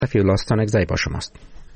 صفی‌الله استانکزی با شماست.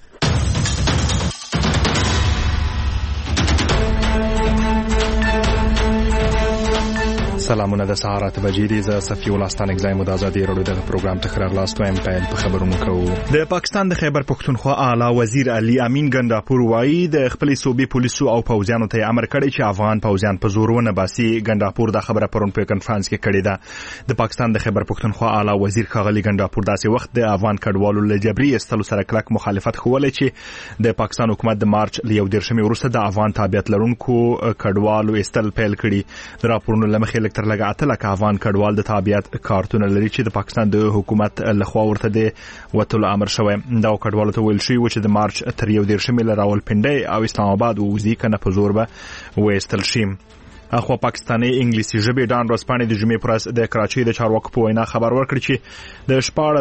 سلامونه د سهار 8 بجې دي. زه صفی‌الله استانکزی مو د ازادي رادیو دغه پروګرام ته خراغلاست وایم. پیل په خبرونو کوو. د پاکستان د خیبر پختونخوا اعلی وزیر علي امین ګنداپور وایي د خپل صوبې پولیسو او پوځیانو ته امر کړی چې افغان پوځیان په زور ونه باسي. ګنداپور دا خبره پرون په کانفرنس کې کړې ده. د پاکستان د خیبر پختونخوا اعلی وزیر ښاغلي ګنداپور داسې وخت د افغان کډوالو له جبري استلو سره کلک مخالفت ښوولی چې د پاکستان حکومت د مارچ ل 11 وروسته د افغان تابعیت لرونکو کډوالو استل پیل کړي. د راپورونو له مخې لکتر لګا اتلک افغان کډوال د تابعیت کارتونه لري چې د پاکستان د حکومت لخوا ورته د وټول امر شوی. دا کډوالو ته ویل شوی چې د مارچ تر 11 ل راولپنډي او اسلام آباد وځي کنه په زور به وېستل شي. اخو پاکستاني انګلیسي ژبې ډان رسپانې د جمعې پر ورځ د کراچۍ د چارواکو په وینا خبر ورکړ چې د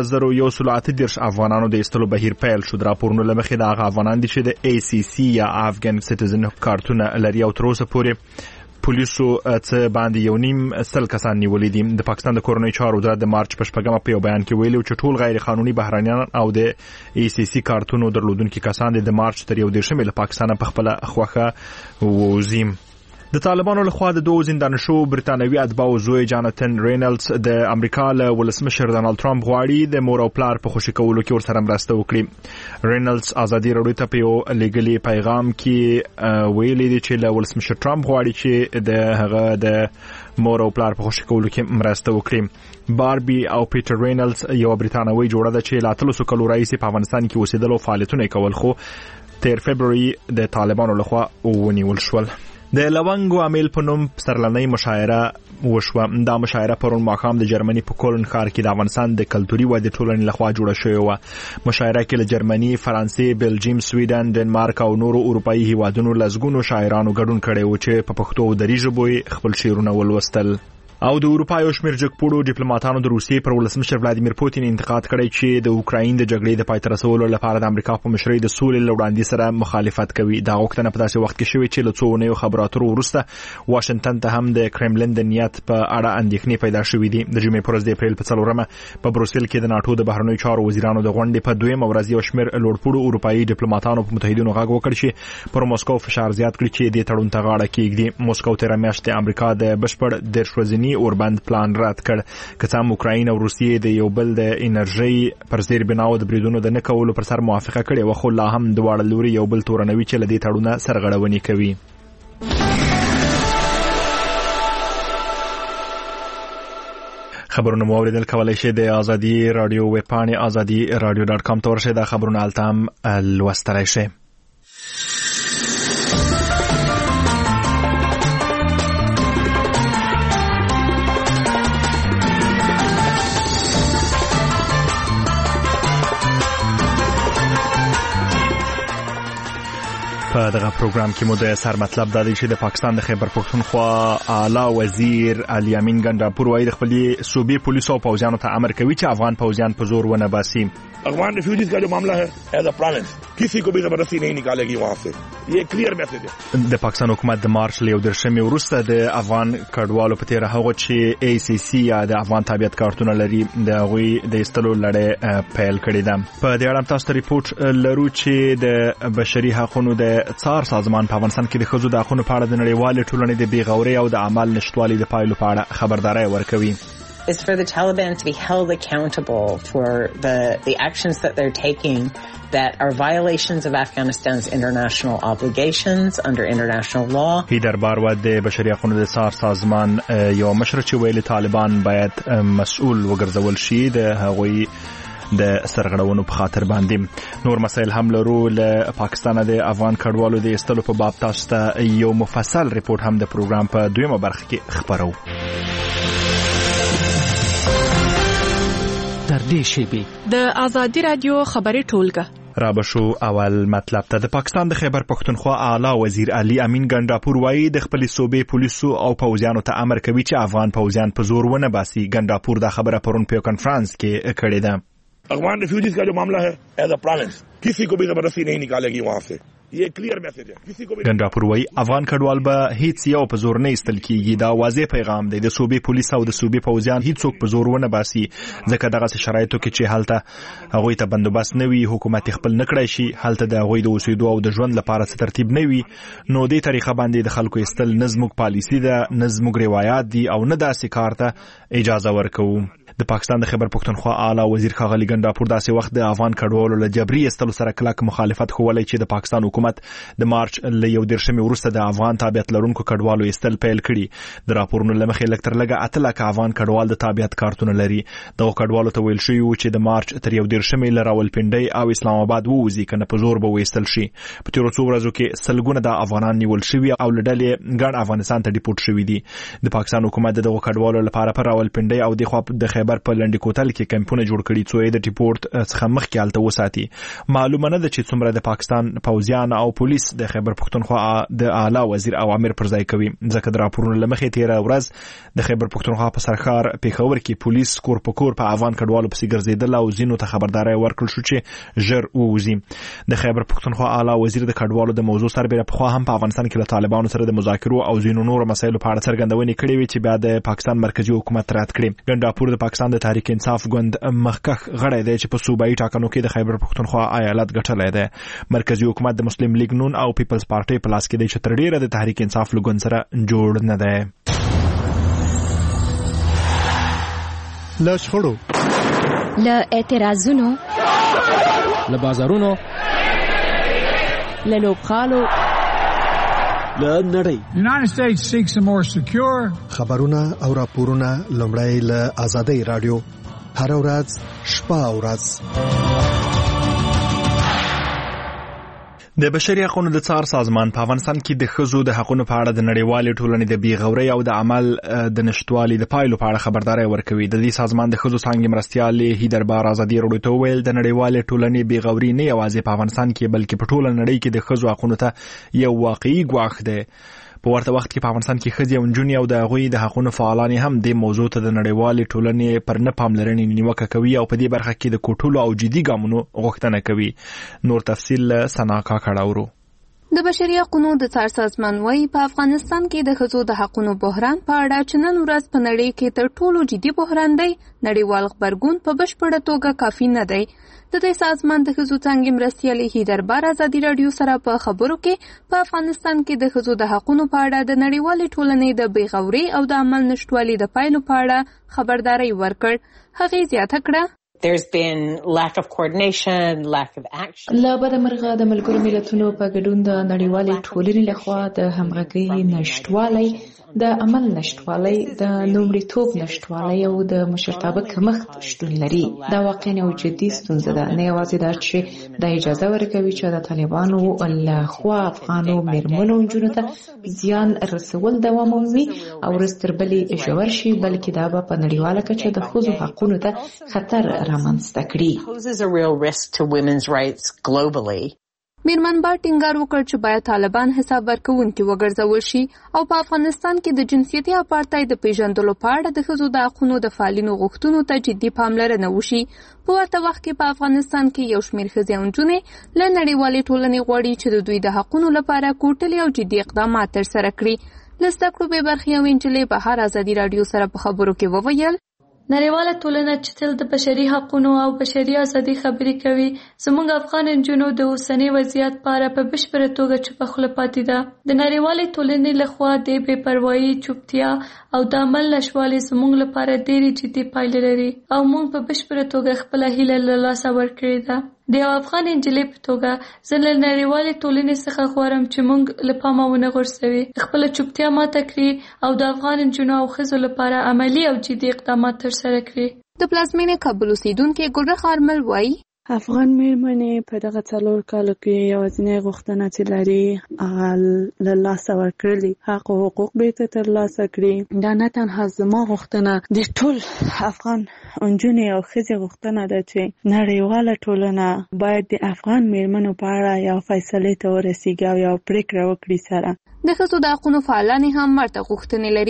14,130 افغانانو د ایستلو بهیر پیل شو. د راپورونو له مخې د هغه افغانان دي چې د ACC یا افغان سټیزن کارتونه لري او تر اوسه پورې پولیسو څه باندې یو نیم سل کسان نیولې دي. د پاکستان د کورنۍ چارو وزارت د مارچ په شپږمه په یو بیان کې ویلي چې ټول غیر قانوني بهرانيان او د ACC کارتونو درلودونکو کسان د مارچ تر 11 له پاکستان په خپل خوخه ووزي. د طالبانو لخوا د دوه زندان شو برتانوي اتباع زوی جاناتن رینالدز د امریکا له ولسمشر ډانلډ ټرمپ غواړي د مور او پلار په خوشی کولو کې ورسره مرسته وکړي. رینالدز ازادي رادیو ته په یو لګلي پیغام کې ویلي دی چې له ولسمشر ټرمپ غواړي چې د هغه د مور او پلار په خوشی کولو کې مرسته وکړي. باربي او پیټر رینالدز یو برتانوي جوړه ده چې لا 300 کلو رئیس په افغانستان کې اوسېدل او فعالیتونه کول، خو تیر فبرवरी د طالبانو لخوا ونیول شول. د لونګو امیل په نوم سرلنۍ مشاعره وشوه. دا مشاعره پرون ماښام د جرمني په کولن ښار کې د افغانستان د کلتوري ودې ټولنې لخوا جوړه شوې وه. مشاعره کې له جرمني، فرانسې، بلجیم، سویډن، ډنمارک او نورو اروپایي هیوادونو لسګونو شاعرانو ګډون کړی و چې په پښتو او دري ژبو خپل شعرونه ولوستل. او د اروپا یو شمېر جګپوړو ډیپلوماټانو د روسیې پر ولسمشر ولادیمیر پوتین انتقاد کړی چې د اوکراین د جګړې د پای ته رسولو لپاره د امریکا په مشرۍ د سولې له وړاندیز سره مخالفت کوي. دا غوښتنه په داسې وخت کې شوې چې له څو اونیو خبرو اترو وروسته واشنگټن ته هم د کرملین د نیت په اړه اندېښنې پیدا شوې دي. د جمعې پر ورځ د اپریل په 4مه په بروسل کې د ناتو د بهرنیو چارو وزیرانو د غونډې په 2مه ورځ یو شمېر لوړپوړو اروپایي ډیپلوماټانو په متحدینو غږ وکړ چې پر موسکو فشار زیات کړي چې د تړون ته غاړه کېږدي. موسکو تیر میاشت د امریکا د بشپړ 10 ورځني اوربند پلان رد کړ. که څه هم اوکراین او روسیې د یو بل د انرژي پر زیر بناو د بریدونو د نه کولو پر سر موافقه کړې و، خو لا هم دواړه لوري یو بل تورنوي چې له دې تړونه سرغړونې کوي. خبرونه مو اوریدل کولای شئ د ازادي رادیو ویب پاڼې azadi.radio.com ته ورشئ. دا خبرونه هلته هم لوستلی شئ. په دغه پروګرام کې مو د سر مطلب دا دی چې د پاکستان د خیبر پختونخوا اعلی وزیر علي امین ګنداپور وایي د خپل صوبې پولیسو او پوځیانو ته امر کوي چې افغان پوځیان په زور ونه باسي. افغان ریفیوجیز کا جو معاملہ ہے ایز ا پروونس کسی کو بھی زبردستی نہیں نکالے گی وہاں سے. یہ کلیئر میسج ہے. د پاکستان حکومت د مارچ ل 11 وروسته د افغان کډوالو په تیر هغه چې ACC یا د افغان تابعیت کارتونه لري د غوي د استلو لړۍ پیل کړې ده. په دې اړه تاسو ته ریپورت لرو چې د بشري حقوقو د څار سازمان په افغانستان کې د ښځو د حقوقو په اړه د نړیوالې ټولنې د بیغورۍ او د عمل نشټوالي د پایلو په اړه خبرداري ورکوي. is for the Taliban to be held accountable for the actions that they're taking that are violations of Afghanistan's international obligations under international law. هیدر باروت د بشري حقوقو د څار سازمان یو مشر چې ویلي طالبان باید مسؤل وګرځول شي د هغوی د سرغړونو په خاطر باندې. نور مسایل هم لرو. له پاکستان د افغان کډوالو د ایستلو په باب تاسو ته یو مفصل ریپورت هم د پروګرام په 2مه برخه کې خبرو. در دې شیبې د ازادي رادیو خبري ټولګه را بشو. اول مطلب ته د پاکستان د خیبر پختونخوا اعلی وزیر علي امین ګنداپور وایي د خپل صوبې پولیسو او پوځیانو ته امر کوي چې افغان پوځیان په زور ونه باسي. ګنداپور دا خبره پرون په کانفرنس کې کړې ده. افغان ریفیوجیز کا جو معاملہ ہے ایز ا پروونس کسی کو بھی زبردستی نہیں نکالے گی وہاں سے. ये clear message है किसी को भी ګنداپور وایي افغان کډوال به هیڅ یو په زور نه ایستل کیږي. دا واضح پیغام دی. د صوبې پولیس او د صوبې پوځیان هیڅوک په زور ونه باسي ځکه دغه شرایطو کې چې هلته هغوی ته بندوبست نه وي، حکومت خپل نه کړی شي، هلته د هغوی د اوسېدو او د ژوند لپاره څه ترتیب نه وي، نو دې طریقه باندې د خلکو ایستل نه زموږ پالیسي ده، نه زموږ روایات دي او نه داسې کار ته اجازه ورکوو. د پاکستان د خیبر پښتونخوا اعلی وزیر ښاغلي ګنداپور داسې وخت د افغان کډوالو له جبري ایستلو سره کلک مخالفت ښوولی چې د پاکستان حکومت د مارچ له 21 وروسته د افغان تابعیت لرونکو کډوالو ایستل پیل کړي. د راپورونو له مخې لږ تر لږه 8 لکه افغان کډوال د تابعیت کارتونه لري. دغو کډوالو ته ویل شوي و چې د مارچ تر 21 له راولپنډۍ او اسلام آباد ووځي، که نه په زور به وایستل شي. په تېرو څو ورځو کې سلګونه د افغانان نیول شوي او له ډلې ګڼ افغانستان ته ډیپورټ شوي دي. د پاکستان حکومت دغو کډوالو لپاره په راولپنډۍ او د خوا د خیبر په لنډي کوتل کې کمپونه جوړ کړي څو د ډیپورټ څخه مخکې هلته وساتي. معلومه نه ده چې څومره د پاکستان پوځیان او پولیس د خیبر پښتونخوا د اعلی وزیر اوامر پر ځای کوي، ځکه د راپورونو له مخې تېره ورځ د خیبر پښتونخوا په سرښار پېښور کې پولیس کور په کور په افغان کډوالو پسې ګرځېدل او ځینو ته خبرداری ورکړل شو چې ژر ووځي. د خیبر پښتونخوا اعلی وزیر د کډوالو د موضوع سربېره پخوا هم په افغانستان کې له طالبانو سره د مذاکرو او ځینو نورو مسایلو په اړه څرګندونې کړې وې چې بیا د پاکستان مرکزی حکومت رد کړې. ګنداپور د پاکستان د تحریک انصاف ګوند مخکښ غړی دی چې په صوبایي ټاکنو کې د خیبر پښتونخوا ایالت ګټلی دی. مرکزی حکومت د مسلم لیگ نون او پیپلز پارټي په لاس کې دی چې تر ډیره د تحریک انصاف له ګوند سره جوړ نه دی. له شخړو، له اعتراضونو، له بازارونو، له لوبغالو، له نړۍ. United States seeks a more secure خبرونه او راپورونه لومړی له آزادۍ رادیو هر ورځ شپه او ورځ. د بشري حقوقو د څار سازمان په افغانستان کې د ښځو د حقوقو په اړه د نړیوالې ټولنې د بیغورۍ او د عمل د نشټوالي د پایلو په اړه خبرداری ورکوي. د دې سازمان د ښځو څانګې مرستیال هیدربار ازادي راډیو ته ویل د نړیوالې ټولنې بیغوري نه یوازې په افغانستان کې بلکې په ټوله نړۍ کې د ښځو حقوقو ته یو واقعي ګواښ دی. په ورته وخت کې په افغانستان کې ښځې او نجونې او د هغوی د حقوقو فعالان هم د موضوع ته د نړیوالې ټولنې پر نه پاملرنې نیوکه کوي او په دې برخه کې د کوټلو او جدي ګامونو غوښتنه کوي. نور تفصیل سنا کاکړاورو. د بشري حقوقو د څار سازمان وايي په افغانستان کې د ښځو د حقوقو بحران په اړه چې نن ورځ په نړۍ کې تر ټولو جدي بحران دی، نړیوال غبرګون په بشپړه توګه کافي نه دی. د دې سازمان د ښځو څانګې مرستیالې هیدربار ازادي راډیو سره په خبرو کې په افغانستان کې د ښځو د حقوقو په اړه د نړیوالې ټولنې د بیغورۍ او د عمل نشټوالي د پایلو په اړه خبرداری ورکړ. هغې زیاته کړه There's been lack of coordination, lack of action. لا بدمرغه د ملګرو ملتونو په ګډون د نړیوالې ټولنې لخوا د همغږۍ نشټوالی، د عمل نشټوالی، د لومړیتوب نشټوالی او د مشرتابه کمښت شتون لري. دا واقعا یو جدي ستونزه ده، نه یوازې دا چې د اجازه ورکوي چې د طالبانو لخوا افغانو میرمنو نجونو ته زیان رسول دوام ومومي او ورځ تر بلې ژور شي، بلکې دا به په نړیواله کچه د ښځو حقونو ته خطر رامنځته کړي. Poses a real risk to women's rights globally. میرمن با ټینګار وکړ چې باید طالبان حساب ورکوونکي وګرځول شي او په افغانستان کې د جنسیتي اپارټاید د پیژندلو په اړه د ښځو د حقوقو د فعالینو غوښتنو ته جدي پاملرنه وشي. په ورته وخت کې په افغانستان کې یو شمېر ښځې او نجونې له نړیوالې ټولنې غواړي چې د دوی د حقوقو لپاره کوټلې او جدي اقدامات ترسره کړي. له زده کړو بې برخې یوې نجلۍ بهر ازادي راډیو سره په خبرو کې وویل نړیواله ټولنه چې تل د بشري حقوقو او بشري ازادۍ خبرې کوي، زموږ افغان نجونو د اوسني وضعیت په اړه په بشپړه توګه چوپه خوله پاتې ده. د نړیوالې ټولنې لخوا د بې پروایي، چوپتیا او د عمل نشتوالي زموږ لپاره ډېرې جدي پایلې لري او موږ په بشپړه توګه خپله هیله له لاسه ورکړې ده. د یو افغان نجلۍ په توګه زه له نړیوالې ټولنې څخه غواړم چې موږ له پامه ونه غورځوي، خپله چوپتیا ماته کړي او د افغان نجونو او ښځو لپاره عملي او جدي اقدامات ترسره کړي. د پلازمېنې کابل اوسېدونکې ګلرخ آرمل وایي افغان میرمنې په دغه 4 کالو کې یوازینۍ غوښتنه چې لري هغه له لاسه ورکړلي، حق او حقوق بیرته ترلاسه کړي. دا نه تنها زما غوښتنه، د ټول افغان نجونې او ښځې غوښتنه ده چې نړیواله ټولنه باید د افغان میرمنو په اړه یو فیصلې ته ورسیږي او یو پرېکړه وکړي سره. د ښځو د حقوقو فعالان هم ورته غوښتنې لري.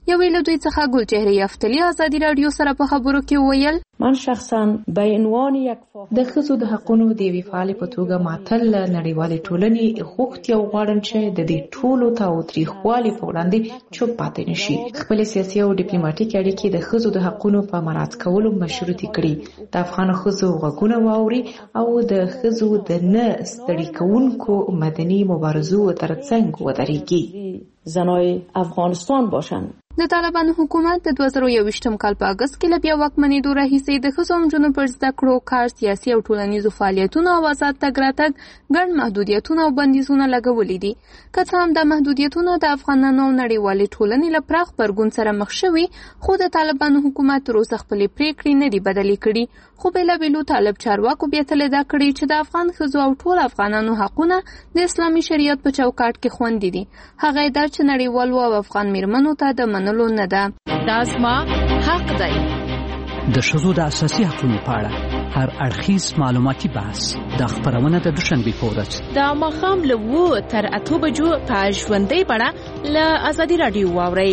یوې له دوی څخه ګلچهره یفتلي ازادي راډیو سره په خبرو کې وویل من شخصا به عنوان یک د ښځو د حقونو د یوې فعالې په توګه ماتل نړیوالې ټولنې غوښتي او غواړم چې د دې ټولو تاوتریخوالي په وړاندې چوپ پاتې نشي. خپل سیاسي او ډیپلوماټیک اړیکې د ښځو د حقونو په مراعات کولو مشروطې کړي. د افغان ښځو غږونه واوري او د ښځو د نه ستړي کوونکو مدني مبارزو ترڅنګ ودرېږي. زنای افغانستان باشند. د طالبانو حکومت د 2021 کال په اگست کې له بیا واکمنېدو راهیسې د ښځو او نجونو پر زده کړو، کار، سیاسي او ټولنیزو فعالیتونو او آزاد تګ راتګ ګڼ محدودیتونه او بندیزونه لګولي دي. که څه هم دا محدودیتونه د افغانانو او نړیوالې ټولنې له پراخ غبرګون سره مخ شوي، خو د طالبانو حکومت تر اوسه خپلې پریکړې نه دي بدلې کړي. خو بېلابېلو طالب چارواکو بیا تل دا کړي چې د افغان ښځو او ټول افغانانو حقونه د اسلامي شریعت په چوکاټ کې خوندي دي. هغه دا چې نړیوالو او افغان میرمنو ته د منلو نه ده. دا زما حق دی. د ښځو د اساسي حقونو په اړه هر اړخیز معلوماتي بحث د خپرونه د دوشنبې په ورځ د ماښام له 7 تر 8 بجو په ژوندۍ بڼه له ازادي راډیو واورئ.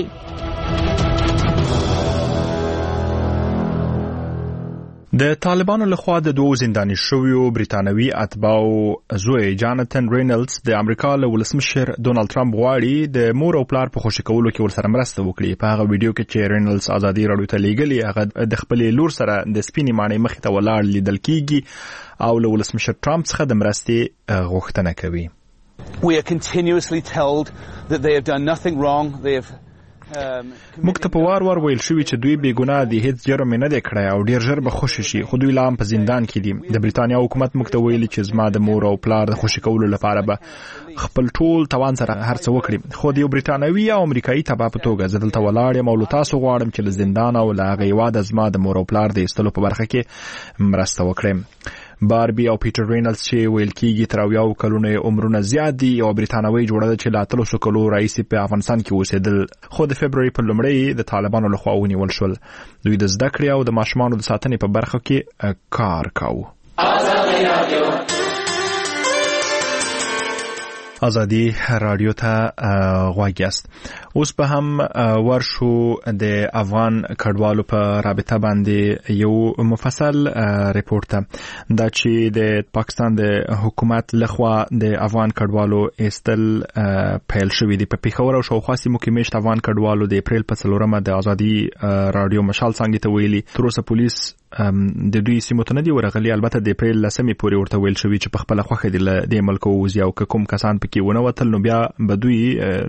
د طالبانو لخوا د دوو زنداني شویو بریتانوي اتباعو زوی جانتن رینلز د امریکا له ولسمشر ډونالد ټرمپ غواړي د مور او پلار په خوشي کولو کې ورسره مرسته وکړي. په هغه ویډیو کې چې رینلز ازادي راډیو ته لیږلي، هغه د خپلې لور سره د سپینې ماڼۍ مخې ته ولاړ لیدل کیږي او له ولسمشر ټرمپ څخه د مرستې غوښتنه کوي. We are continuously told that they have done nothing wrong. They have موږ ته په وار ویل شوي چې دوی بې ګناه دي، هیڅ جرم نه دی کړی او ډیر ژر به خوشي شي، خو دوی لا هم په زندان کې دي. د بریتانیا حکومت موږ ته ویلي چې زما د مور او پلار د خوشي کولو لپاره به خپل ټول توان سره هر څه وکړي، خو د یو بریتانوي او امریکایي تبع په توګه زه دلته ولاړ یم او له تاسو غواړم چې له زندان او له هغه هېواده زما د مور او پلار د ایستلو په برخه کې مرسته وکړم. باربي او پیټر رینلز چې ویل کېږي تر 70 کلونو عمرونه زیات دي، یو بریتانوي جوړه ده چې له 300 کلو راهیسې په افغانستان کې اوسېدل، خو د فبروري په لومړۍ د طالبانو لخوا ونیول شول. دوی د زده کړې او د ماشومانو د ساتنې په برخه کې کار کاوه. ازادي راډیو ته غوږ یاست. اوس به هم ورشو د افغان کډوالو په رابطه باندې یو مفصل ریپورت ته. دا چې د پاکستان د حکومت لخوا د افغان کډوالو ایستل پیل شوی دی. په پیښور او شاوخوا سیمو کې میشت افغان کډوالو د اپریل په 4 د ازادي راډیو مشال څنګه ته ویلي تر اوسه پولیس د دوی سیمو ته نه دی ورغلي. البته د اپریل 10 پورې ورته ویل شوی چې په خپل خوخه دی د ملک ووزي او کوم کسان پکې ونه وتل نو بیا به دوی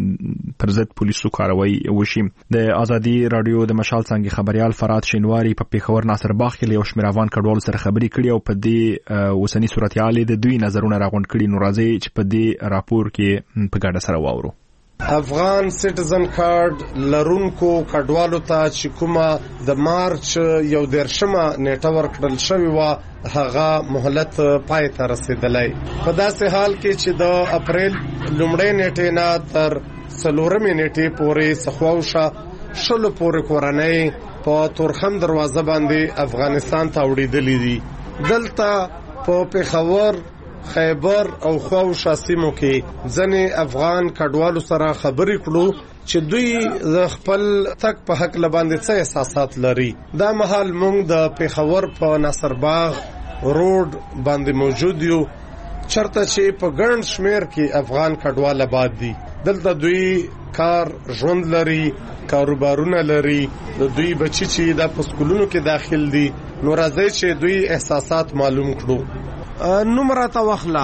پر ضد پولیسو کاروي وشي. د ازادي راډیو د مشال څنګه خبريال فرات شینواری په پیښور ناصر باغ کې یو شمېر افغان کډوالو سره خبري کړي او په دې اوسنی صورتحال د دوی نظرونه راغونډ کړي. نو راځي چې په دې راپور کې په ګډه سره واورو. افغان سټیزن کارت لرونکو کډوالو ته چې کومه د مارچ 11 نیټه ورکړل شوې وه هغه مهلت پای ته رسیدلی. په داسې حال کې چې د اپریل لومړۍ نیټې نه تر 4 نیټې پورې څخواوشه 10 پورې کورنۍ په تورخم دروازه باندې افغانستان ته وړېدلې دي. دلته په پیښور، خیبر او خواوشا سیمو کې ځنې افغان کډوالو سره خبرې کړو چې دوی د خپل تک په حق لباندې څه احساسات لري. دا مهال موږ د پیښور په ناصر باغ روډ باندې موجود یو، چرته چې په ګڼ شمیر کې افغان کډوال آباد دي. دلته دوی کار ژوند لري، کاروبارونه لري، د دوی بچی چې د پسکولونو کې داخل دي. نو راځي چې دوی احساسات معلوم کړو. نمبر تا واخلا.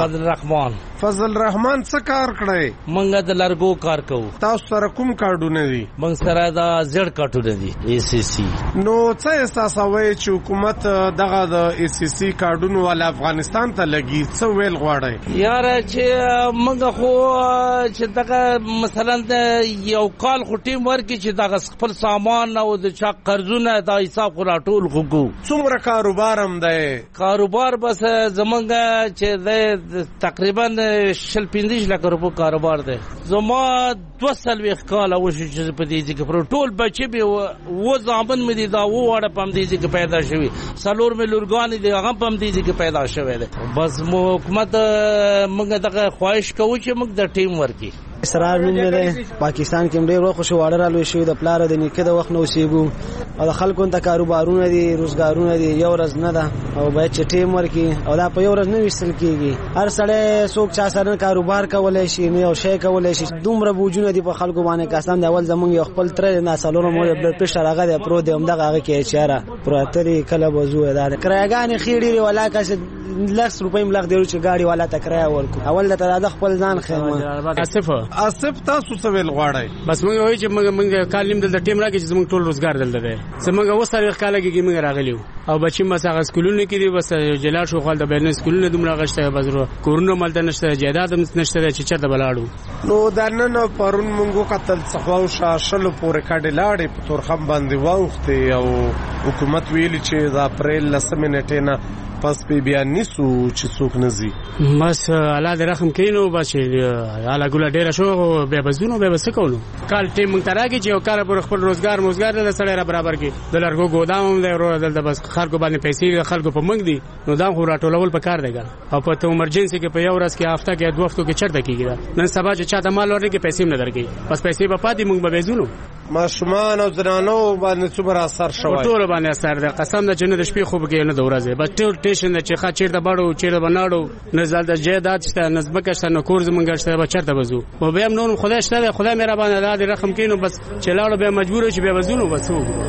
فضل رحمان څه کار کړی؟ منګه د لارګو کار کوو. تاسو سره کوم کارډونه دي؟ منګ سره دا زړ کارټونه دي ای سی سی. نو څه احساسوي چې حکومت دغه د ای سی سی کارډونو ول افغانستان ته لګي؟ څه ویل غواړي؟ یار چې منګه خو چې دغه مثلا یو کال خو ټیم ورکی چې دغه خپل سامان او د چا قرضونه د حساب خو راټول خو څومره کاروبار هم دی؟ کاروبار بس زمونږ چې د تقریبا 15 لک روپو کاروبار دی. زما 2 کال وشو چې په دې کې پر ټول بچي به و ځامن مې دي دا و وړه پم دې کې پیدا شوی. سالور مې لورګان دي هغه پم دې کې پیدا شوی دی. بس حکومت موږ دغه خواهش کوو چې موږ د ټیم ورکی اسرار نوم دی پاکستان کې ډېر وخت شو واړه رالوي شو د پلار د نیکه د وخت نو سیګو او د خلکو ته کاروبارونه دي روزګارونه دي یو ورځ نه ده او باید چې ټیم ورکی او دا په یو ورځ نه وشتل کیږي هر سړی څوک چا سره کاروبار کولای شي نه او شی کولای شي دومره بوجونه دي په خلکو باندې قسم د اول زمونږ یو خپل تر نه سالونو مو بلډ پريشر هغه د پرو دی همدغه هغه کې چاره پروتري کله بوزو ده کرایګان خېړي ولا کاس لکس روپۍ ملغ دیرو چې گاډي والا تکرای ورکو اول د خپل ځان خیمه اسف تاسو څه ویل غواړئ بس موږ وایو چې موږ کالیم دلته ټیم راکې چې موږ ټول روزګار دلته دی زموږ وسره کال کې موږ راغلیو او بچی مساغه سکولونه کې دي بس جلال شو خپل د بین سکولونه دومره غشته بزرو کورونه ملته نشته جیداد نشته چې چرته بلاړو نو دنن پرون موږ قتل صفاو شاشل پورې کډه لاړې په تورخم باندې واوخته او حکومت ویلي چې د اپریل 10 نیټه نه پس په بیان نیسو چې څوک نزي بس الله دې رحم کینو بس الله ګل ډیر شو به بزونو به بس کولو کال ټیم مونږ تراږي چې کار پر خپل روزګار د سړی را برابر کی د لارګو ګودام دی ورو دلته بس خلکو باندې پیسې خلکو په مونږ دي نو دا خو راټولول په کار دی او په ته ایمرجنسي کې په یو ورځ کې هفته کې 2 هفتو کې چرته کیږي نن سبا چې چاته مال ورنه کې پیسې نه درکې بس پیسې په پاتې مونږ به بزونو ماشومان او زنانو باندې څومره اثر شوی ټول باندې اثر دی قسم ده چې نه د شپې خوب کې نه د ورځې بس ټول ټیشن چې خا چیرته باړو چیرته بناړو نه زال د جیدات شته نسبکه شته نو کور زمونږ شته به چرته بزو او به هم نور خدای شته خدای مهربان الله دې رحم کینو بس چې لاړو به مجبور شي به بزونو بس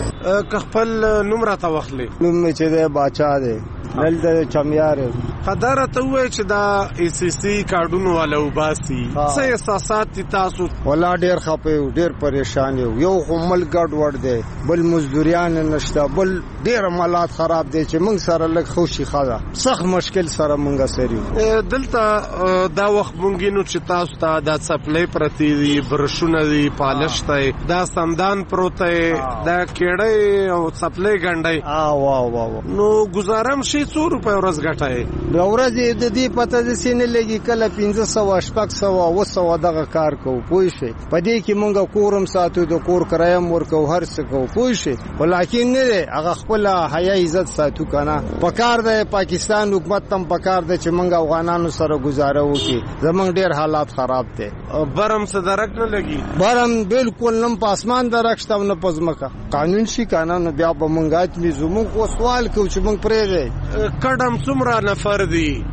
خپل نوم راته واخلې نوم چې دی باچا دی دلته چمیار قدر ته وای چې دا ای سی سی کارډونو والو باسي څه احساسات تاسو ولا ډیر خپه ډیر پریشان یو غمل ګډ وډ دی بل مزدوریان نشته بل ډیر مالات خراب دي چې موږ سره لږ خوشي خاله سخت مشکل سره موږ سره دلته دا وخت مونږ نو چې تاسو ته د سپلای پرتی دی برشونه دی پالش ته دا سمدان پروته دا کېړې او سپلای ګنډي واه نو گزارم شي 100 روپے ورځ غټای د ورځې د دې پته د سینې لګي کله 1500 شپږ 100 دغه کار کوو پوه شئ په دې کې مونږ کورم ساتو د کور کرایم ورکو هر څه کوو پوه شئ ولیکن نه دی هغه خپل حیا عزت ساتو کنه پکار د پاکستان حکومت تم پکار د چې مونږ افغانانو سره گزاره وکړي زمونږ ډیر حالات خراب دي برم څه درک نه لګي برم بالکل نم پاسمان درکشته نه پزمکه قانون شي قانون بیا په مونږات می زموږ خو سوال کوو چې مونږ پرېږي کډم څومره نفر دي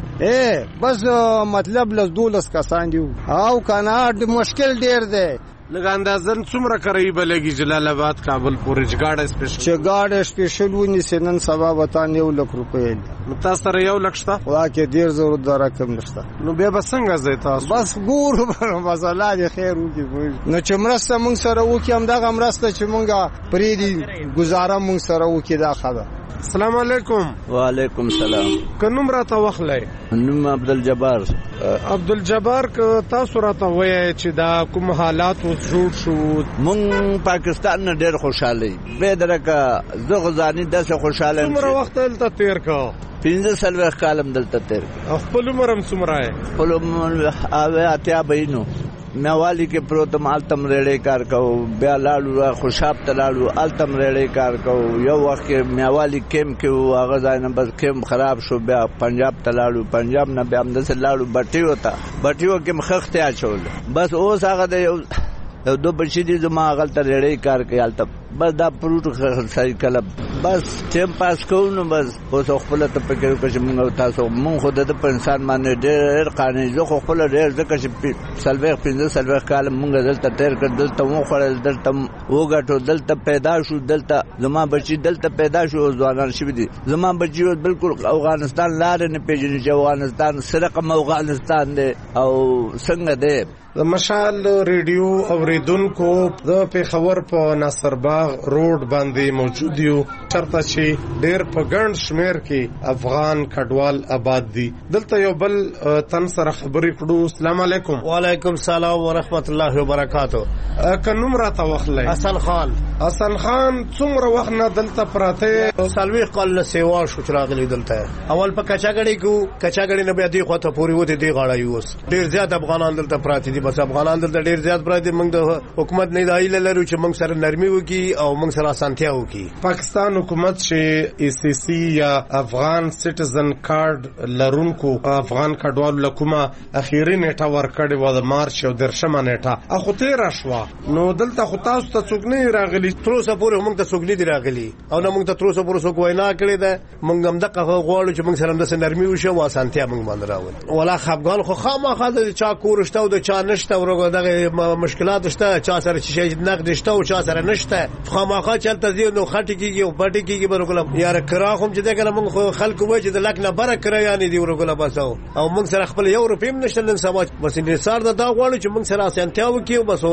بس مطلب لس 12 کسان دي او کنه مشکل ډیر دی لږ اندازن څومره قریب لګي جلال آباد کابل پورې ګاډه سپیشل چې ګاډه سپیشل ونی سنن سبا وطن 1 لک روپۍ تاسو سره 1 لک شته خدا کې ډیر ضرورت دا رقم نشته نو بیا بسنګ زه تاسو بس ګور بس الله دې خیر وکړي نو چې مرسته مونږ سره وکړي هم دا مرسته چې مونږه پرې دي گزاره مونږ سره وکړي دا خبره السلام علیکم وعلیکم السلام کوم راته واخلې نوم عبدالجبار عبدالجبار تاسو راته وایي چې دا کوم حالات جوړ شو مونږ پاکستان نه ډېر خوشاله به درکه زه غزانی داسې خوشاله څومره وخت دلته تیر کا 15 کالم دلته تیر خپل عمر هم څومره خپل عمر اتیا بینو میوالی کې پروتم التم ریړې کار کو بیا لاړو خوشاب ته لاړو التم ریړې کار کو یو وخت کې میوالی کیم کې هغه ځای نه بس کیم خراب شو بیا پنجاب ته لاړو پنجاب نه بیا هم دسه لاړو بټیو کې مخخته اچول بس اوس هغه د دو بچی دي زما غلطه ریړې کار کوي التم بس دا پروت صحیح کلب بس ټیم پاس کوو بس اوس خپل ته فکر وکړم موږ تاسو مونږ خود د انسان باندې ډېر قانوني زه خپل ډېر ځکه چې سلوي 15 کال مونږ دلته تیر کړ دلته مو خړل دلته وګټو دلته پیدا شو دلته زما بچی دلته پیدا شو ځوانان شوی دي زما بچی بالکل افغانستان لار نه پیژني چې افغانستان سرقم افغانستان دی او څنګه دی د مشال ریډیو اوریدونکو د پیښور په ناصرباغ روډ باندې موجود یو چرته چې ډېر په ګڼ شمیر کې افغان کډوال آباد دي دلته یو بل تن سره خبرې کړو السلام علیکم وعلیکم السلام ورحمت الله وبرکاته کنوم راته واخلې حسن خان څومره وخت نه دلته پراته سالوي قل سیوا شو چراغلی دلته اول په کچاګړی کو کچاګړی نه بیا دی خو ته پوری وته دی غاړه یوس ډېر زیات افغانان دلته پراته دي بس افغانان دلته ډېر زیات پراته دي موږ د حکومت نه دایله لرو چې موږ سره نرمي وکي او موږ سره اسانتیا وکړي. پاکستان حکومت چې ای سی سی یا افغان سټیزن کارت لرونکو افغان کډوالو لکومه اخیری نیټه ورکړې و د مارچ او درشمه نیټه اخو تیر شوا نو دلته خو تاسو ته څوک نه راغلی تر اوسه پورې موږ ته څوک نه دی راغلی او نه موږ ته تر اوسه پورې څوک وینا کړې ده. موږ هم دغه غواړو چې موږ سره د نرمي وشي او اسانتیا موږ باندې راوړي. ولا خپګان خو خامخا د چا کور شته او د چا نشته ورغه دغه مشکلات شته چا سره چې نقد شته او چا سره نشته خامخا چلته دی نو خټی کیږي او پټی کیږي برګل یار کرا هم چې دغه موږ خلکو وای چې د لک نه بره کرا یعنی دی ورګل بس او موږ سره خپل یو روپیم نشته نن سبا بس انحصار دا غواړو چې موږ سره اسانتیا وکړو بس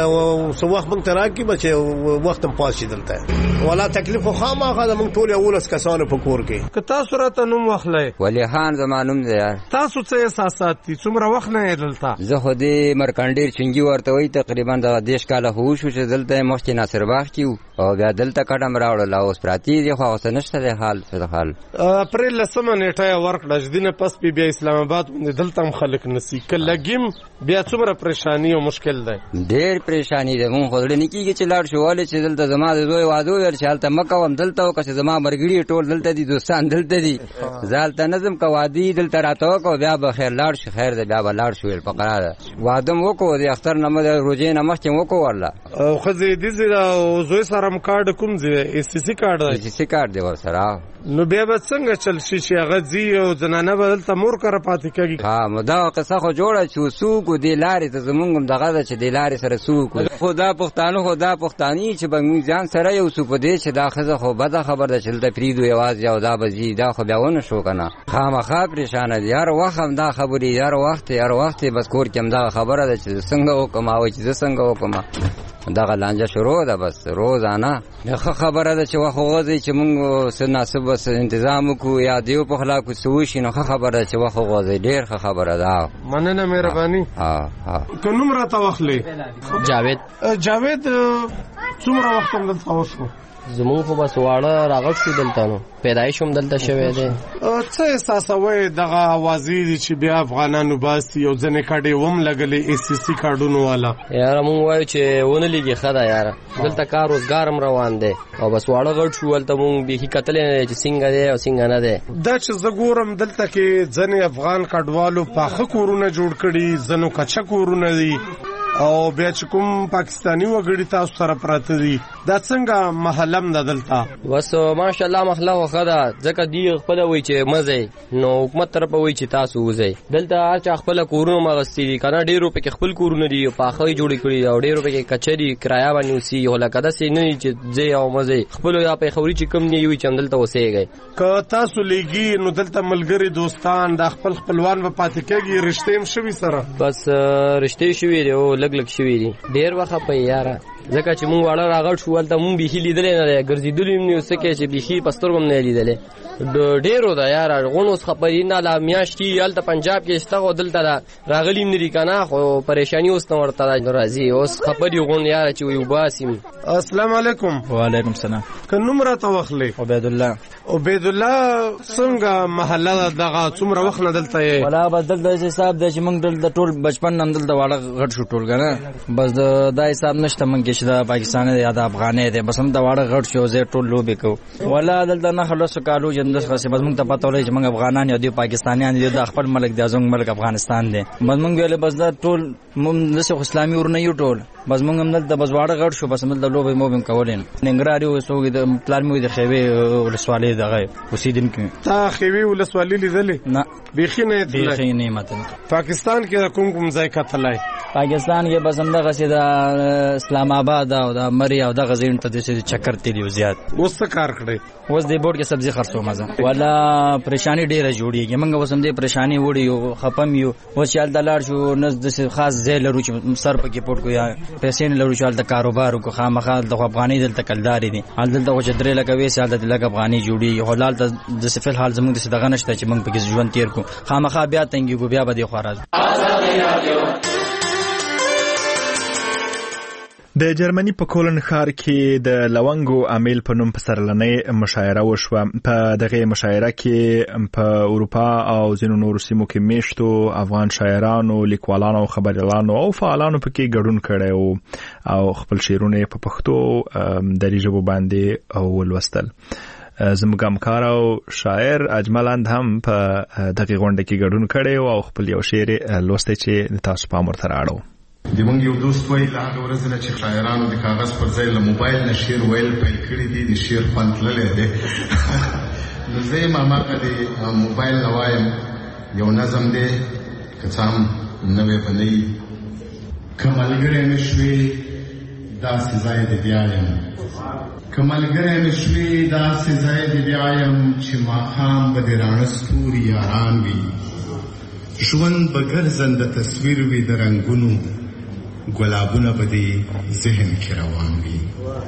سو وخت موږ تراکي بچ وخت هم پاس شیدلته ولا تکلیف خامخا د موږ ټول اولس کسانو په کور کې که تاسو راته نوم واخلئ. ولی خان زمانوم دی یار. تاسو څه احساسات دي څومره وخت نه دلته؟ زه خو دې مرکانډیر چنګي ورته وای تقریبا د دیش کاله هو شو چې دلته مخکې ناصر باغ کیو او بیا دلته کډم راوړل او اوس پراتی دی خو اوس نشته دی حال څه حال. اپریل لسمه نیټه ورکړه چې دینه پس بیا اسلام آباد دلته هم خلک نسی کلګیم بیا څومره پریشانی او مشکل ده. ډېر پریشانی ده مونږ خو دې نکیږي چې لاړ شو ولې چې دلته زما د دوی وادو ور چالت مکه وم دلته او که زما مرګړي ټول دلته دي دوستان دلته دي زالته نظم کا وادي دلته راته کو بیا به خیر لاړ شي خیر ده بیا به لاړ شو په قرار وادم وکړو د اختر نماز روزه نه مخکې وکړو والله او خزې دي زرا او زوی سره کارت کوم زی ای سی سی کارت دی. ای سی سی کارت دی ور سره نو بیا به څنګه چل شي چې هغه زی او زنانه بدلته مور کر پاتې کیږي. ها مدا قصه خو جوړه چې سوق دی لارې ته زمونږ دغه چې دی لارې سره سوق خدا پښتانه خدا پښتاني چې بنګ ځان سره یو سوق دی چې دا خزه خو بده خبر ده چې د پریدو یواز یو دا بزی دا خو بیاونه شو کنه خامخا پریشان دي هر وخت هم دا خبري هر وخت بس کور کې هم دا خبره ده چې څنګه وکم او چې څنګه وکم دا لانجه شروع ده بس روزانه ښه خبره ده چې واخو غوځي چې موږ سناسب بس تنظیم کو یا دیو په خلا کو سوشي نو ښه خبره ده چې واخو غوځي ډیر ښه خبره ده. مننه مهرباني. ها که نوم راته واخلې. جاوید څومره وخت هم دلته وشو؟ زمون خو بس واړه راغټ شو دلته نو پیدایش هم دلته شوی دی. څه احساسوي دغه اوازې دي چې بیا افغانانو باسي او ځنې کډې وم لګلې ای سی سی کارډونو والا یاره مونږ وایو چې ونه لګي خدا یاره دلته کار روزګار هم روان دی او بس واړه غټ شو ولته مونږ به کتلې چې څنګه دی او څنګه نه دی. دا چې زګورم دلته کې ځنې افغان کډوالو پاخه کورونه جوړ کړي ځنو کچا کورونه دي او بیا چې کوم پاکستانی وګړي تاسو سره پراته دي دا څنګه محلم ده دلته؟ بس ماشاءالله محله خدا ځکه دی خپل وای چې مزه نو حکومت طرف وای چې تاسو وځي دلته هر چا خپل کورونه مغستی دي کنه ډیرو په خپل کورونه دي په اخوي جوړ کړی او ډیرو په کچري کرایه باندې وسی یو لکه دا سي نه چې ځي او مزه خپل یا په خوري چې کم نه وي چې دلته وسیږي. که تاسو لګي نو دلته ملګری دوستان د خپلوان په پاتې کېږي رښتې هم شوي سره؟ بس رښتې شوي دی او لګ شوي دي ډیر وخت په یاره ځکه چې مونږ واړه راغټ شو ولته مونږ به لیدلې نه ګرځېدلې نه سکه چې به پسترګم نه لیدلې ډیرو دا یار غونوس خبرینه لا میاشتي الته پنجاب کې استغو دلته راغلی مری کنه خو پریشانی اوس نو ورته راځي اوس خبري غون یار چې یو باسم. السلام علیکم. وعلیکم السلام. کوم راته واخلې؟ عبید الله څنګه محله دغه څومره وخت نه دلته یې؟ ولا بدل د حساب د چې موږ دلته ټول بچپن نن دلته واړه غټ شو ټول کنه بس دا حساب نشته موږ چې د پاکستان یا د افغانې ده بس هم دا واړه غټ شو زه ټول لوبې کو ولا دلته نه خلاص کالو جندس خاصه بس موږ ته پته ولې چې موږ افغانان یا د پاکستانیان دي د خپل ملک د ازمن ملک افغانستان دی بس موږ ویل بس دا ټول موږ د اسلامي ورنه یو ټول بس موږ هم دلته بس واړه غټ شو بس موږ د لوبې مو بم کولین ننګرهار یو سوګ د پلان مو د خوي ولسوالۍ دغه اوسیدونکو تا خوي ولسوالۍ لیدلې؟ نه بيخي نه ماته. پاکستان کې کوم ځای کتلای؟ پاکستان کې بس هم دغه سي د اسلام آباد او د مری او د غزین ته د چکر تیریو زیات. اوس څه کار کړی؟ اوس د بورډ کې سبزي خرڅو مزه ولا پریشانی ډیره جوړیږي موږ اوس هم د پریشانی وړي یو خپم یو اوس چال دلار شو نس د خاص ځای لرو چې سر پکې پورټ کو یا پیسې نه لرو چې د کاروبار کو خامخا د افغاني دلته کلداري دي حال دلته چې درې لګوي سال د لګ افغاني جوړي حلال د صفل حال زموږ د دغه نشته چې موږ پکې ژوند تیر کو خامخا بیا تنګي کو بیا به دی خو راځي. د جرمني په کولن ښار کې د لونګو امیل په نوم په سرلنۍ مشاعره وشوه. په دغه مشاعره کې په اروپا او ځینو نورو سیمو کې میشتو افغان شاعرانو، لیکوالانو او خبریالانو او فعالانو پکې ګډون کړی او خپل شعرونه په پښتو دري ژبو باندې ولوستل. زموږ همکار او شاعر اجملند هم په دغه غونډه کې ګډون کړی او خپل یو شعر لوستی چې تاسو پام ورته راوړو. د مونږ یو دوست وایي له هغه ورځې نه چې شاعرانو د کاغذ پر ځای له موبایل نه شعر ویل پیل کړي دي، د شعر خوند تللی دی. نو زه یم هماغه د موبایل نه وایم یو نظم دی، که څه هم نوی به نه وي. که ملګری مې شوې داسې ځای د بیا یم، که ملګری مې شوې داسې ځای د بیا یم چې ماښام به د راڼه ستوري یاران وي. ژوند به ګرځنده تصویر وي د رنګونو، ګلابونه به دې ذهن کې روان وي.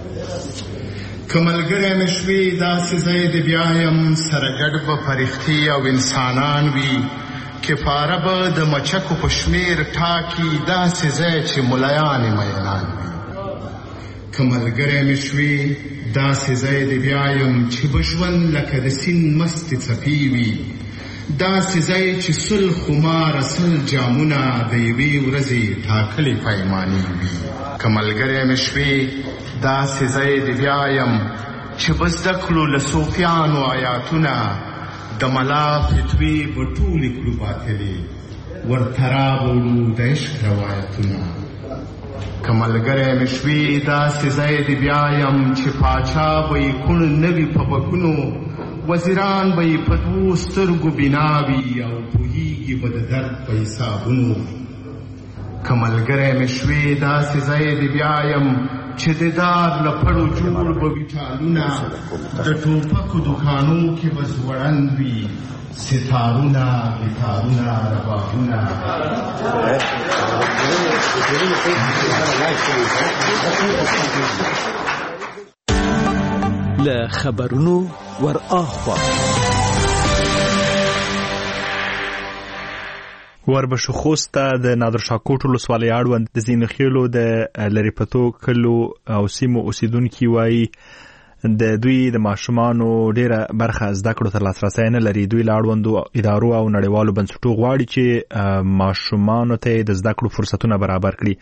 که ملګری مې شوې داسې ځای د بیا یم، سره ګډ به فرښتې او انسانان وي. کفاره به د مچکو په شمیر ټاکي، داسې ځای چې ملایانې مینان وي. که ملګری مې شوې داسې ځای د بیا یم چې به ژوند لکه د سیند مستې څپې وي. داسې ځای چې سل خمار سل جامونه د یوې ورځې ټاکلې پیمانې وي. که ملګری مې شوې داسې ځای د بیا یم چې به زده کړو له صوفیانو آیاتونه، د ملا فتوې به ټولې کړو باطلې، ورته راوړو د عشق روایتونه. که ملګری مې شوې داسې ځای د بیا یم چې پاچا به یې کوڼ نه وي په بکونو، وزیران به یې په دوو سترګو بنا وي او پوهیږي به د درد په حسابونو. که ملګری مې شوې داسې ځای د بیا یم چې د دار له پړو جوړ به وي ټالونه، د ټوپکو دوکانو کې به ځوړند وي ستارونه، ګیتارونه، ربابونه. له خبرونو ور اخوا وربشو خوست د نادرشاه کوټ ولسوالۍ اړوند د زینخېلو د لرې پتو کلو او سیمو اوسیدونکي وایي د دوی د ماشومانو ډیره برخه زده کړو ته لاسرسی نه لري. دوی له اړوندو ادارو او نړیوالو بنسټونو غواړي چې ماشومانو ته د زده کړو فرصتونه برابر کړي.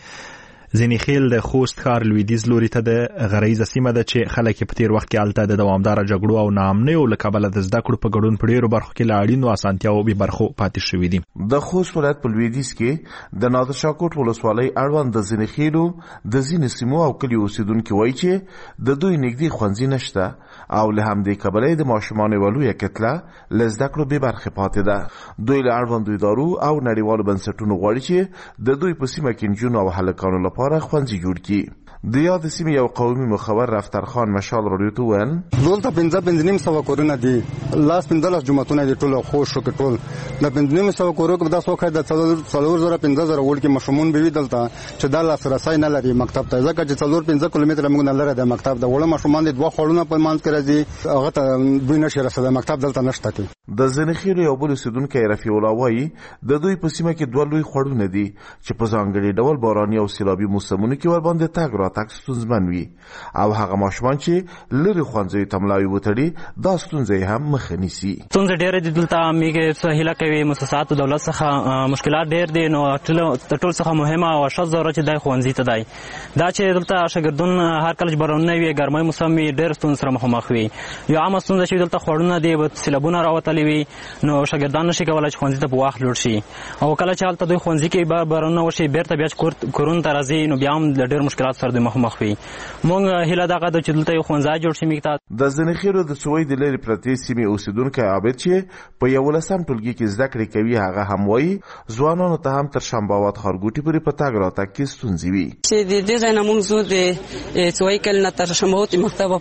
زینخېل د خوست ښار لویدیځ لوري ته د غرایزه سیمه ده چې خلک په تیر وخت کې هلته د دوامداره جګړو او ناامنیو له کبله د زده کړو په ګډون په ډیرو برخو کې له اړینو اسانتیاوو بې برخو پاتې شوي دي. د خوست ولایت په لویدیځ کې د نادرشاه کوټ ولسوالۍ اړوند د زینخېلو د ځینې سیمو او کلیو اوسیدونکي وایي چې د دوی نږدې ښوونځي نشته او له همدې کبله د ماشومانو یوه لویه کتله له زده کړو بې برخې پاتې ده. دوی له اړوندو ادارو او نړیوالو بنسټونو غواړي چې د دوی په سیمه کې نجونو او هلکانو لپاره ښوونځي جوړ کړي. د یاد سیمې یو قومي مخبر رفترخان مشال راډیو ته وویل دلته 15,500 کورونه دي، لاس 15 جوماتونه دي، ټول خوش شو ټول د 15,500 کورو کې دا څوک د 4,000-5,000 وړ کې مشمون به وي دلته چې دا لاسرسی نه لري مکتب ته، ځکه چې 4-5 کیلومتره موږ نه لري د مکتب. د وړو ماشومان د دوه خړونه په منځ کې راځي، هغه ته دوی نشي رسېدلی، مکتب دلته نشته. د زینخېلو یو بل اوسیدونکی رفیع الله وایي د دوی په سیمه کې دوه لوی خړونه دي چې په ځانګړي ډول باراني او سیلابي موسمونو کې ورباندې تګ راتګ ستونزمن وي او هغه ماشومان چې لرې ښوونځیو ته ملاوي وتړي دا ستونزې هم مخه نیسي. ستونزې ډېرې دي دلته، میږي هیله کوي مؤسساتو دولت څخه مشکلات ډېر دي، نو د ټول څخه مهمه او اشد ضرورت چې دی ښوونځي ته دی. دا چې دلته شاګردون هر کله چې بارانونه وي ګرمۍ موسم وي ډېر ستونزې سره مخامخ وي. یو عامه ستونزه چې دلته خړونه دي سیلابونه راوتلي وي، نو شاګردان نشي کولای چې ښوونځي ته په وخت لوړ شي او کله چې هلته دوی ښوونځي کې بارانونه وشي بیرته بیا چې کورونو ته راځي نو بیا هم د ډېر مشکلاتو سره دوی مخامخ وي. موږ هیله دغه ده چې دلته یو ښوونځی جوړ شي. موږ د زینخېلو د سوی د لرې پرتې سیمې اوسیدونکی عابد چې په 11 ټولګي کې زده کړې کوي هغه هم وایي ځوانانو ته هم تر شنباوات ښارګوټي پورې په تګ راتګ کې ستونزې وي. چې د دې ځای نه موږ ځو د سوی کلي نه تر شنباوات مکتبه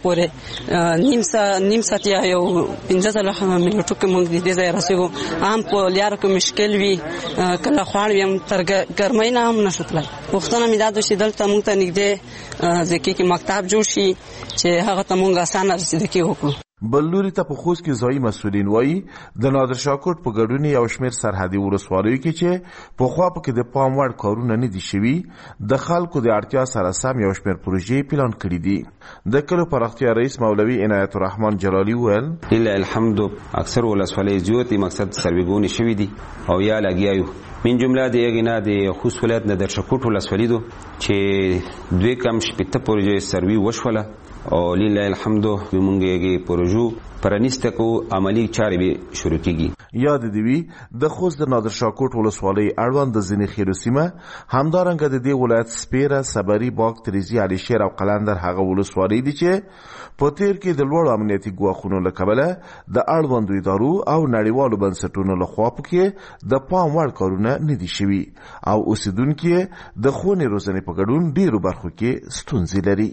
پورې نیم ساعت یا یو 15 منټو کې موږ د دې ځای رسېږو. هم په لارو کې مشکل وي، کله خوار وي، هم تر ګرمۍ نه هم نشو تللی. پوښتنه مې دا ده چې دلته موږ ته نږدې ځکه کې مکتب جوړ شي چې هغه ته موږ اسانه رسېدګي وکړو. بل لوري ته په خوست کې ځایي مسؤلین وایي د نادر شاه کوټ په ګډون یو شمېر سرحدي ولسوالیو کې چې پخوا پکې د پام وړ کارونه نه دي شوي د خلکو د اړتیا سره سم یو شمېر پروژې پلان کړي دي. د کلو پراختیا رئیس مولوي عنایت الرحمن جلالی ویل لله الحمد اکثر ولسوالۍ زیاتې مقصد سرویګونې شوي دي او یا لګیا یو من جمله د یغینا د خوست ولایت نادر شاه کوټ ولسوالۍ دو چې دوی کم شپږ پروژې سروي وشوله او لله الحمد موږ پروژو پرانیسته کو عملی چارې به شروع کیږي. یاد دی وی د خوست د نادر شاه کوټ ولسوالۍ اړوند د ځینې خیرو سیمه همدارنګه د دې ولایت سپیره صبري باغ تریزي علي شیر او قلندر هغه ولسوالۍ دي چې په تیر کې د لوړ امنیتي ګواښونو له کبله د اړوندو ادارو او نړیوالو بنسټونو لخوا پکې د پام وړ کارونه نه دي شوي او اوسیدونکي د ښوونې روزنې په ګډون ډیرو برخو کې ستونزې لري.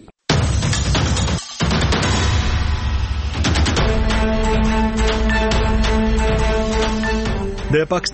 د پاکستان